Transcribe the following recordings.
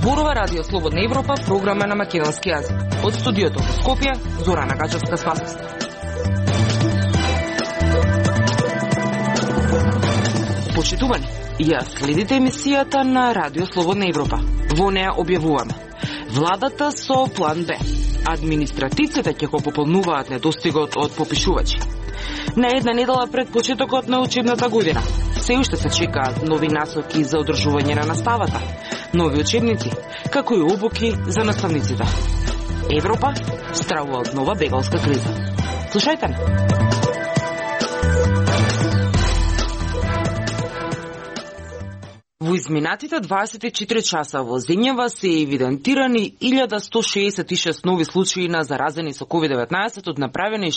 Зборува Радио Слободна Европа, програма на македонски јазик. Од студиото во Скопје, Зорана Гачевска-Спасовска. Почитувани, ја следите емисијата на Радио Слободна Европа. Во неа објавуваме: владата со план Б. Административците ќе го пополнуваат недостигот од попишувачи. На една недела пред почетокот на учебната година се уште се чекаат нови насоки за одржување на наставата, нови учебници, како и обуки за наставниците. Европа стравува од нова бегалска криза. Слушајте ме. Во изминатите 24 часа во земјава се евидентирани 1166 нови случаи на заразени со COVID-19, од направени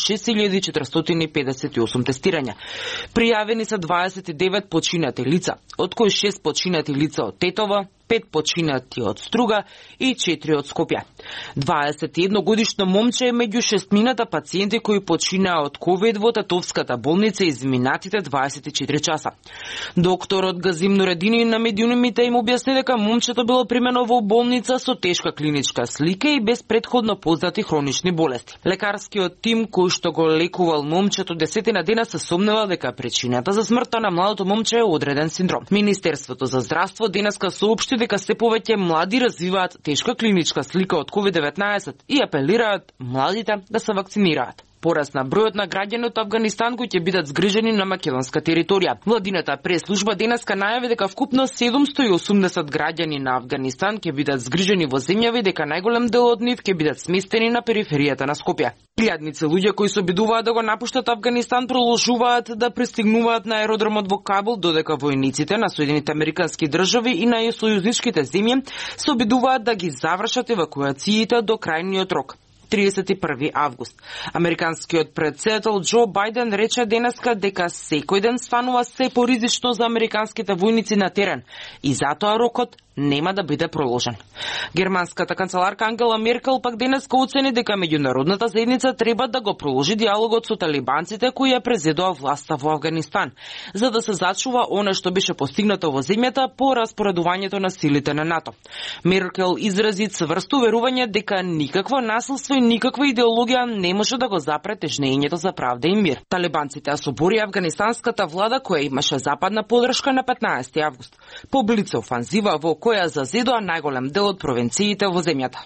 6458 тестирања. Пријавени се 29 починати лица, од кои 6 починати лица од Тетово, 5 починати од Струга и 4 од Скопје. 21 годишно момче е меѓу 6 пациенти кои починаа од ковид во Татовската болница изминатите 24 часа. Докторот Газим Нуредини на медиумите им објасни дека момчето било примено во болница со тешка клиничка слика и без претходно познати хронични болести. Лекарскиот тим кој што го лекувал момчето 10 дена се сомнeva дека причината за смртта на младото момче е одреден синдром. Министерството за здравство денеска соопшти дека се повеќе млади развиваат тешка клиничка слика од COVID-19 и апелираат младите да се вакцинираат. Порасна бројот на граѓани од Авганистан кои ќе бидат згрижени на македонска територија. Владината прес-служба денеска најави дека вкупно 780 граѓани на Авганистан ќе бидат згрижени во земјава и дека најголем дел од нив ќе бидат сместени на периферијата на Скопје. Илјадници луѓе кои се обидуваат да го напуштат Авганистан продолжуваат да пристигнуваат на аеродромот во Кабул, додека војниците на Соединетите Американски држави и на сојузничките земји се обидуваат да ги завршат евакуациите до крајниот рок 31 август. Американскиот претседател Џо Бајден рече денеска дека секој ден станува се поризично за американските војници на терен и затоа рокот нема да биде проложен. Германската канцеларка Ангела Меркел пак денеска оцени дека меѓународната заедница треба да го проложи диалогот со талибанците кои ја презедоа власта во Авганистан, за да се зачува она што беше постигнато во земјата по распоредувањето на силите на НАТО. Меркел изрази цврсто верување дека никакво насилство и никаква идеологија не може да го запре тежнењето за правда и мир. Талибанците освободи афганистанската влада која имаше западна поддршка на 15 август. По блиц офанзива во која зазедоа најголем дел од провинциите во земјата.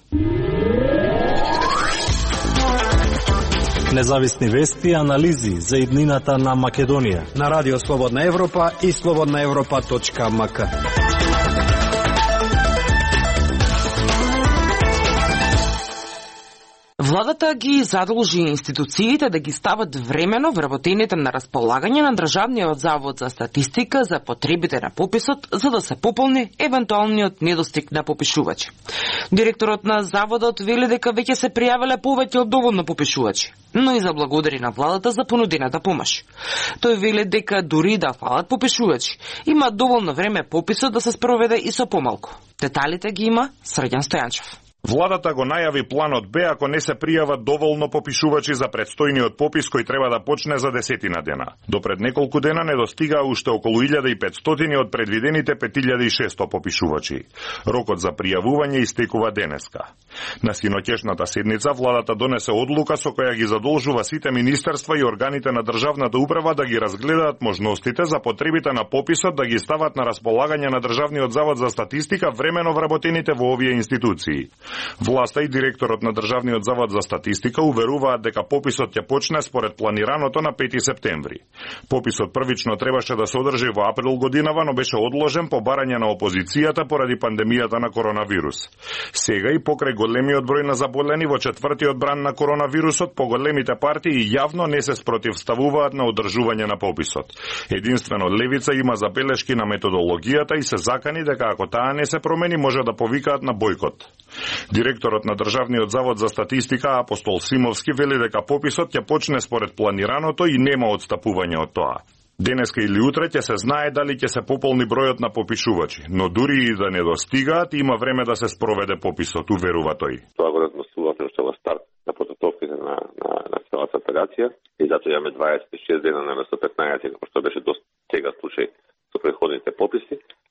Независни вести и анализи за иднината на Македонија на Радио Слободна Европа и slobodnaevropa.mk. Владата ги задолжи институциите да ги стават времено вработените на располагање на Државниот завод за статистика за потребите на пописот, за да се пополни евентуалниот недостиг на попишувачи. Директорот на заводот вели дека веќе се пријавиле повеќе од доволно попишувачи, но и заблагодари на владата за понудената помош. Тој вели дека дури да фалат попишувачи, има доволно време пописот да се спроведе и со помалку. Деталите ги има Срđan Стојанчев. Владата го најави планот Б ако не се пријават доволно попишувачи за предстојниот попис кој треба да почне за 10 дена. До пред неколку дена не достигаа уште околу 1500 од предвидените 5600 попишувачи. Рокот за пријавување истекува денеска. На синоќешната седница владата донесе одлука со која ги задолжува сите министерства и органите на државната управа да ги разгледаат можностите за потребите на пописот да ги стават на располагање на Државниот завод за статистика времено вработените во овие институции. Власта и директорот на Државниот завод за статистика уверуваат дека пописот ќе почне според планираното на 5 септември. Пописот првично требаше да се одржи во април годинава, но беше одложен по барање на опозицијата поради пандемијата на коронавирус. Сега и покрај големиот број на заболени во четвртиот бран на коронавирусот, поголемите партии јавно не се спротивставуваат на одржување на пописот. Единствено Левица има забелешки на методологијата и се закани дека ако таа не се промени може да повикаат на бојкот. Директорот на Државниот завод за статистика Апостол Симовски вели дека пописот ќе почне според планираното и нема отстапување од тоа. Денеска или утре ќе се знае дали ќе се пополни бројот на попишувачи, но дури и да не достигаат, има време да се спроведе пописот, уверува тој. Тоа го размислувавме уште во старт на подготовките на целата операција и затоа имаме 26 дена на 15, како што беше до сега случај со претходните пописи.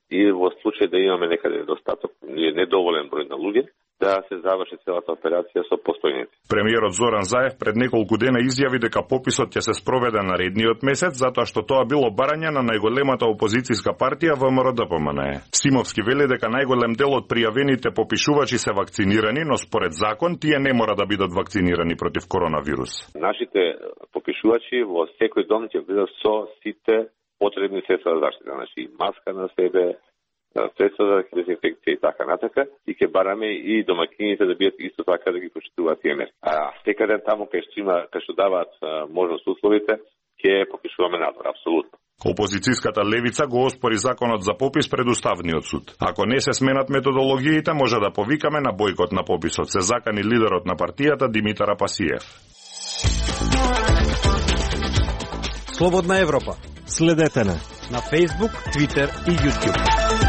и во случај да имаме некаде недостаток или недоволен број на луѓе, да се заврши целата операција со постојници. Премиерот Зоран Заев пред неколку дена изјави дека пописот ќе се спроведе наредниот месец, затоа што тоа било барање на најголемата опозицијска партија ВМРО-ДПМНЕ. Симовски вели дека најголем дел од пријавените попишувачи се вакцинирани, но според закон тие не мора да бидат вакцинирани против коронавирус. Нашите попишувачи во секој дом ќе бидат со сите потребни средства за заштита, значи маска на себе, средства за дезинфекција и така натака, и ќе бараме и домакините да бидат исто така да ги почитуваат тие мерки. Секаде таму кај што даваат можност условите, ќе попишуваме надвор, апсолутно. Опозицијската левица го оспори законот за попис пред Уставниот суд. Ако не се сменат методологиите, може да повикаме на бојкот на пописот, се закани лидерот на партијата Димитар Апасиев. Слободна Европа. Следете на Facebook, Twitter и YouTube.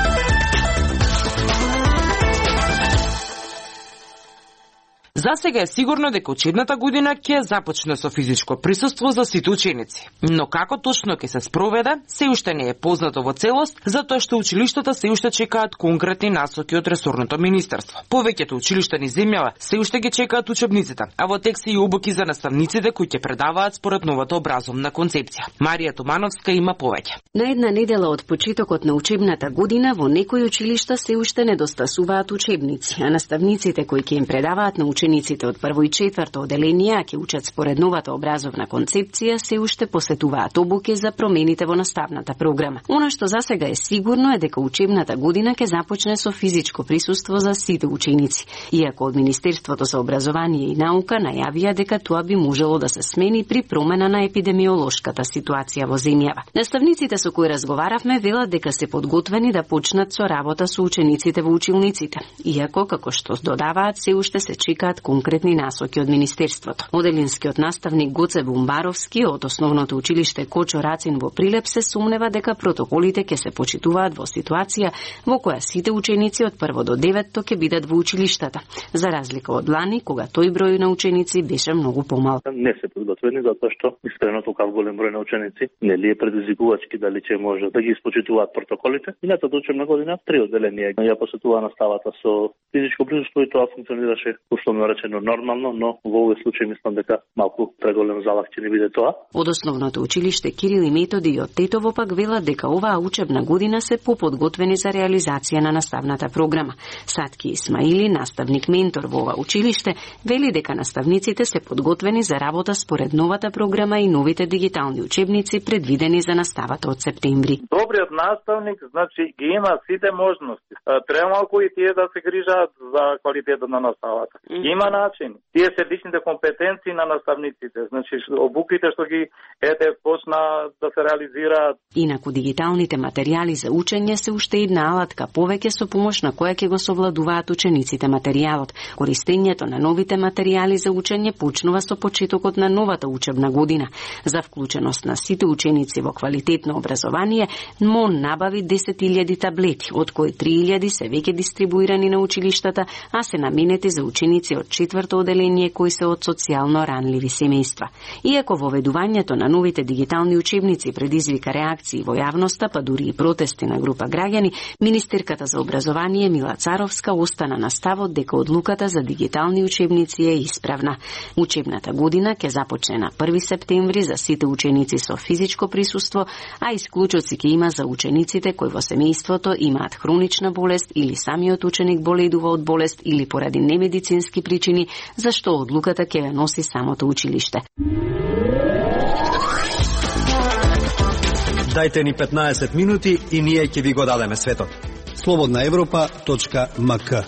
За сега е сигурно дека учебната година ќе започне со физичко присуство за сите ученици. Но како точно ќе се спроведе, се уште не е познато во целост, затоа што училиштата се уште чекаат конкретни насоки од ресорното министерство. Повеќето училишта низ земјава се уште ги чекаат учебниците, а во текст и обуки за наставниците кои ќе предаваат според новата образовна концепција. Марија Тумановска има повеќе. На една недела од почетокот на учебната година во некои училишта се уште недостасуваат учебници, а наставниците кои ќе им предаваат на учениците од прво и четврто оделение, а ќе учат според новата образовна концепција, се уште посетуваат обуки за промените во наставната програма. Она што засега е сигурно е дека учебната година ќе започне со физичко присуство за сите ученици, иако од Министерството за образование и наука најавија дека тоа би можело да се смени при промена на епидемиолошката ситуација во земјава. Наставниците со кои разговаравме велат дека се подготвени да почнат со работа со учениците во училниците, иако како што додаваат се уште се чекаат конкретни насоки од Министерството. Оделинскиот наставник Гоце Бумбаровски од основното училиште Кочо Рацин во Прилеп се сумнева дека протоколите ќе се почитуваат во ситуација во која сите ученици од 1 до 9 ќе бидат во училиштата, за разлика од лани кога тој број на ученици беше многу помал. Не се подготвени затоа што искрено толку голем број на ученици нели е предизвикувачки дали ќе може да ги испочитуваат протоколите. Минатата учебна година 3 оделенија ја посетува наставата со физичко присуство и тоа функционираше условно речено нормално, но во овој случај мислам дека малку преголем залог ќе не биде тоа. Од основното училиште Кирил и Методи и од Тетово пак велат дека оваа учебна година се поподготвени за реализација на наставната програма. Сатки Исмаили, наставник ментор во ова училиште, вели дека наставниците се подготвени за работа според новата програма и новите дигитални учебници предвидени за наставата од септември. Добриот наставник, значи ги има сите можности. Треба малку и тие да се грижаат за квалитетот на наставата. Има начин. Тие се личните компетенции на наставниците. Значи обуките што ги почна да се реализираат. Инаку дигиталните материјали за учење се уште една алатка повеќе со помош на која ќе го совладуваат учениците материјалот. Користењето на новите материјали за учење почнува со почетокот на новата учебна година. За вклученост на сите ученици во квалитетно образование, МОН набави 10.000 таблети, од кои 3.000 се веќе дистрибуирани на училиштата, а се наменети за ученици од четврто оделение кои се од социјално ранливи семејства. Иако воведувањето на новите дигитални учебници предизвика реакции во јавноста, па дури и протести на група граѓани, министерката за образование Мила Царовска остана на ставот дека одлуката за дигитални учебници е исправна. Учебната година ќе започне на 1 септември за сите ученици со физичко присуство, а исклучоци ќе има за учениците кои во семејството имаат хронична болест или самиот ученик боледува од болест или поради немедицински причини, зашто одлуката ќе ја носи самото училиште. Дајте ни 15 минути и ние ќе ви го дадеме светот. slobodnaevropa.mk.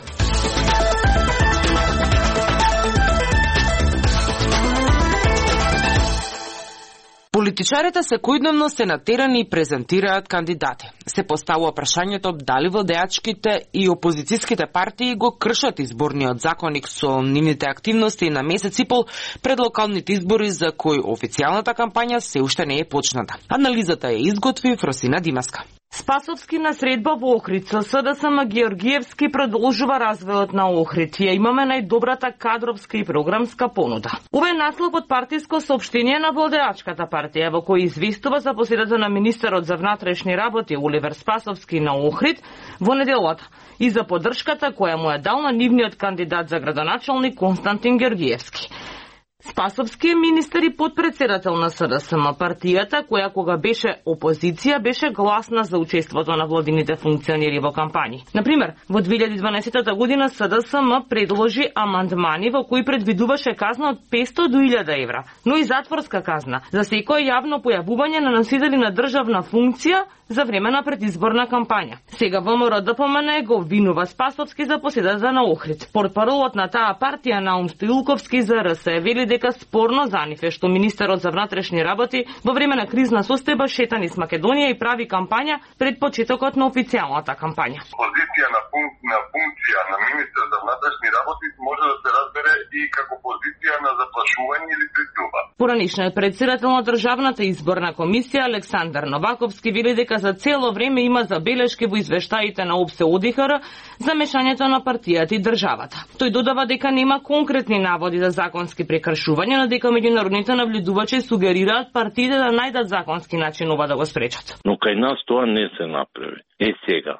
Политичарите секојдневно се натерани и презентираат кандидати. Се поставува прашањето дали владеачките и опозицијските партии го кршат изборниот законник со нивните активности на месец и пол пред локалните избори за кои официјалната кампања се уште не е почната. Анализата ја изготви Фросина Димаска. Спасовски на средба во Охрид со СДСМ Георгиевски продолжува развојот на Охрид. Ја имаме најдобрата кадровска и програмска понуда. Ова е наслов од партиско соопштение на владеачката партија во кој известува за посетата на министерот за внатрешни работи Олев Оливер Спасовски на Охрид во неделата и за поддршката која му е дал на нивниот кандидат за градоначалник Константин Георгиевски. Спасовски е министер и подпредседател на СДСМ, партијата која кога беше опозиција беше гласна за учеството на владините функционери во кампањи. Например, во 2012 година СДСМ предложи амандмани во кои предвидуваше казна од 500 до 1000 евра, но и затворска казна за секое јавно појавување на носители на државна функција за време на предизборна кампања. Сега ВМРО ДПМН го обвинува Спасовски за поседата на Охрид. Портпаролот на таа партија Наум Стоилковски за РС вели дека спорно за нив е што министерот за внатрешни работи во време на кризна состојба шета низ Македонија и прави кампања пред почетокот на официјалната кампања. Позиција на функција на министер за внатрешни работи може да се разбере и како позиција на заплашување или присилба. Поранишниот председател на Државната изборна комисија Александар Новаковски вели дека за цело време има забелешки во извештаите на ОПСЕ ОДИХР за мешањето на партијата и државата. Тој додава дека нема конкретни наводи за законски прекршување, но дека меѓународните наблюдувачи сугерираат партиите да најдат законски начин ова да го спречат. Но кај нас тоа не се направи. Сега,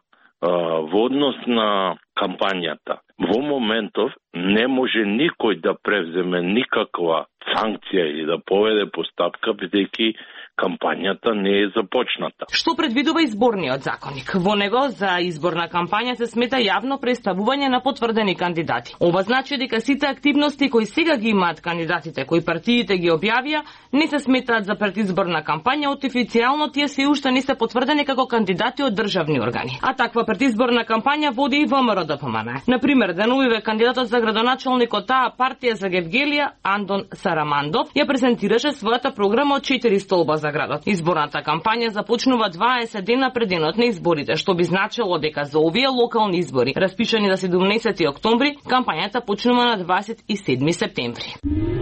во однос на кампањата, во моментов не може никој да превземе никаква санкција или да поведе постапка, бидејќи кампањата не е започната. Што предвидува изборниот законник? Во него за изборна кампања се смета јавно представување на потврдени кандидати. Ова значи дека сите активности кои сега ги имаат кандидатите кои партиите ги објавија не се сметаат за предизборна кампања, официјално тие се уште не се потврдени како кандидати од државни органи. А таква предизборна кампања води и ВМРО ДПМН. Например, денувиве кандидатот за градоначалник од таа партија за Гевгелија Андон Сарамандов ја презентираше својата програма од 4 столба за градот. Изборната кампања започнува 20 дена пред денот на изборите, што би значило дека за овие локални избори, распишани за 17 октомври, кампањата почнува на 27 септември.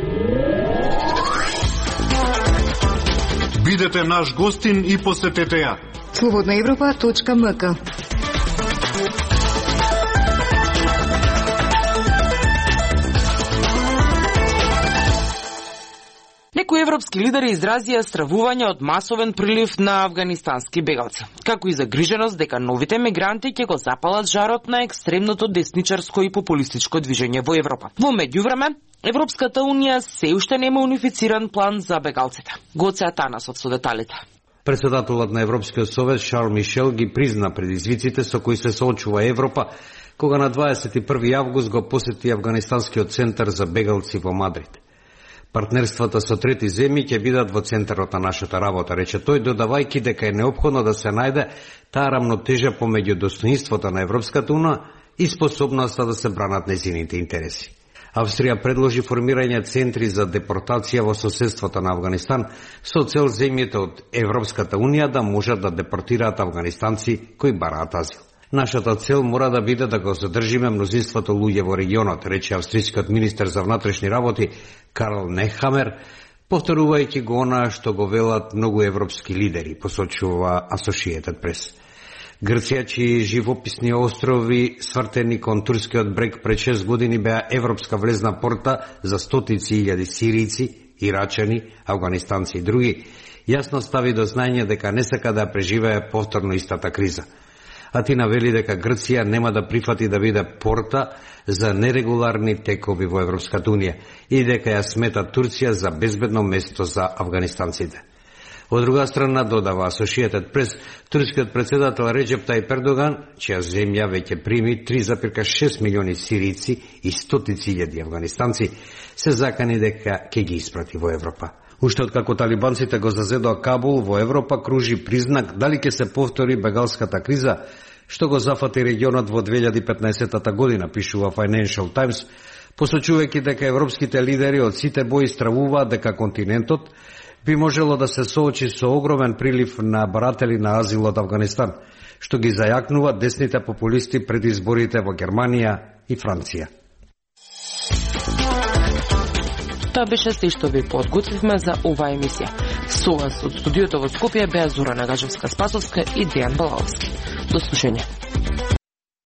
Бидете наш гостин и посетете ја. Slobodnaevropa.mk. Некои европски лидери изразија стравување од масовен прилив на афганистански бегалци, како и загриженост дека новите мигранти ќе го запалат жарот на екстремното десничарско и популистичко движење во Европа. Во меѓувреме, Европската унија се уште нема унифициран план за бегалците. Гоце Атанасов со деталите. Председателот на Европскиот совет Шарл Мишел ги призна предизвиците со кои се соочува Европа, кога на 21 август го посети Афганистанскиот центар за бегалци во Мадрид. Партнерствата со трети земји ќе бидат во центарот на нашата работа, рече тој, додавајќи дека е неопходно да се најде таа рамнотежа помеѓу достоинството на Европската унија и способноста да се бранат нејзините интереси. Австрија предложи формирање центри за депортација во соседството на Афганистан со цел земјите од Европската унија да можат да депортираат афганистанци кои бараат азил. Нашата цел мора да биде да го задржиме мнозинството луѓе во регионот, рече австријскиот министер за внатрешни работи Карл Нехамер, повторувајќи го она што го велат многу европски лидери, посочува Associated Press. Грција, чии живописни острови свртени кон турскиот брег пред 6 години беа европска влезна порта за стотици илјади сирици, ирачани, афганистанци и други, јасно стави до знање дека не сака да преживее повторно истата криза. Атина вели дека Грција нема да прифати да биде порта за нерегуларни текови во Европската унија и дека ја смета Турција за безбедно место за афганистанците. Од друга страна, додава Associated Press, турскиот председател Реджеп Тајип Ердоган, чија земја веќе прими 3,6 милиони сирици и стотици илјади афганистанци, се закани дека ќе ги испрати во Европа. Уште откако талибанците го зазедоа Кабул во Европа, кружи признак дали ќе се повтори бегалската криза, што го зафати регионот во 2015 година, пишува Financial Times, посочувајќи дека европските лидери од сите бои стравуваат дека континентот би можело да се соочи со огромен прилив на баратели на азил од Афганистан, што ги зајакнува десните популисти пред изборите во Германија и Франција. Тоа беше се што ви подготвивме за оваа емисија. Со вас од студиото во Скопје беа Зорана Гажевска-Спасовска и Дејан Балалски. До слушање.